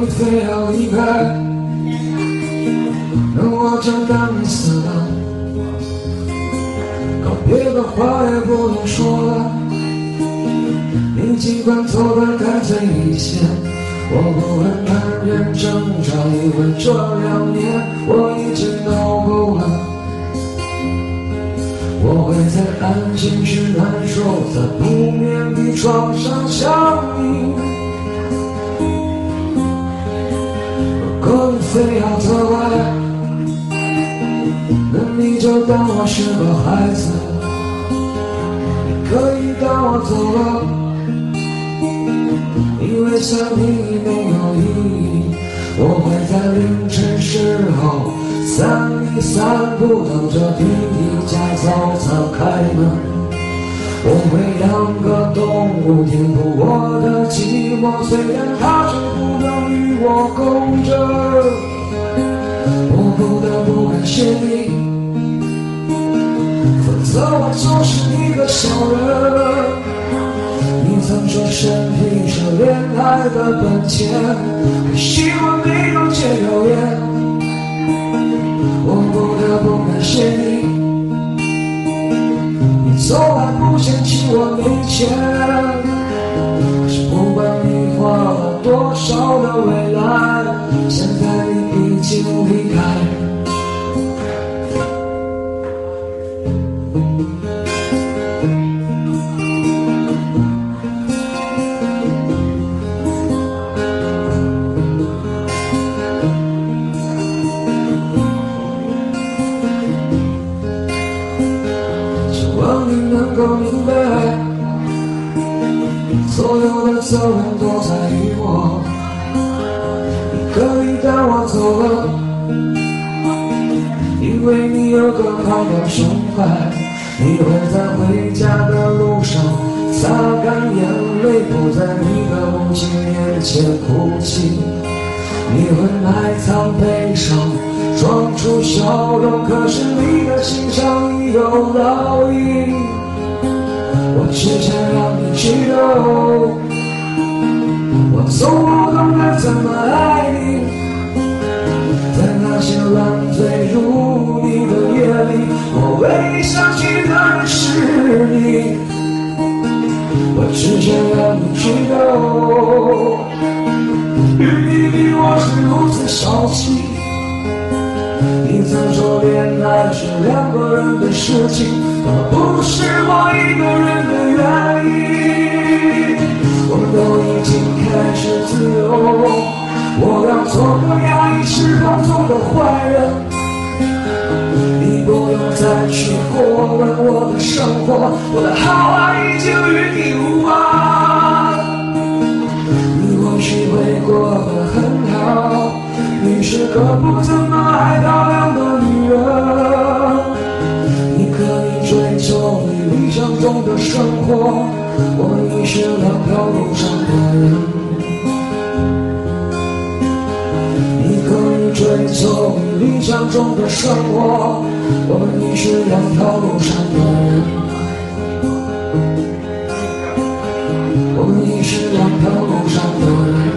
你非要离开，那我就当你死了，告别的话也不能说了。你尽管走得干脆一些，我不会扮演挣扎，因为这2年我已经闹够了。我会在安静时难受，在不眠的床上想你。如果你非要责怪，那你就当我是个孩子，你可以当我走了，因为想你没有意义。我会在凌晨时候散你散步，等着第一家早餐开门。我会养个动物填补我的寂寞，虽然它却不能与我共枕。我不得不感谢你，否则我就是一个小人。你曾说身体是恋爱的本钱，可惜我没有戒掉烟。我不得不感谢你，你从来不嫌弃我没钱。可是不管你花了多少的未来，现在你已经离开。能够明白，所有的责任都在于我。你可以当我走了，因为你有更好的胸怀。你会在回家的路上擦干眼泪，不在你的母亲面前哭泣。你会埋藏悲伤，装出笑容，可是你的心上已有烙印。我只想让你知道，我从不懂得怎么爱你。在那些烂醉如泥的夜里，我唯一想起的人是你。我只想让你知道，与你比我是如此小气。你曾说恋爱是2个人的事情，而不是我一个人的原因。我们都已经开始自由，我要做个压抑失控中的坏人。你不用再去过问我的生活，我的好坏已经与你无关。你或许会过得很好，你是个不怎么爱漂亮的女人。你可以追求你理想中的生活，我们已是2条路上的人。你可以追求你理想中的生活，我们已是2条路上的人。我们已是2条路上的人。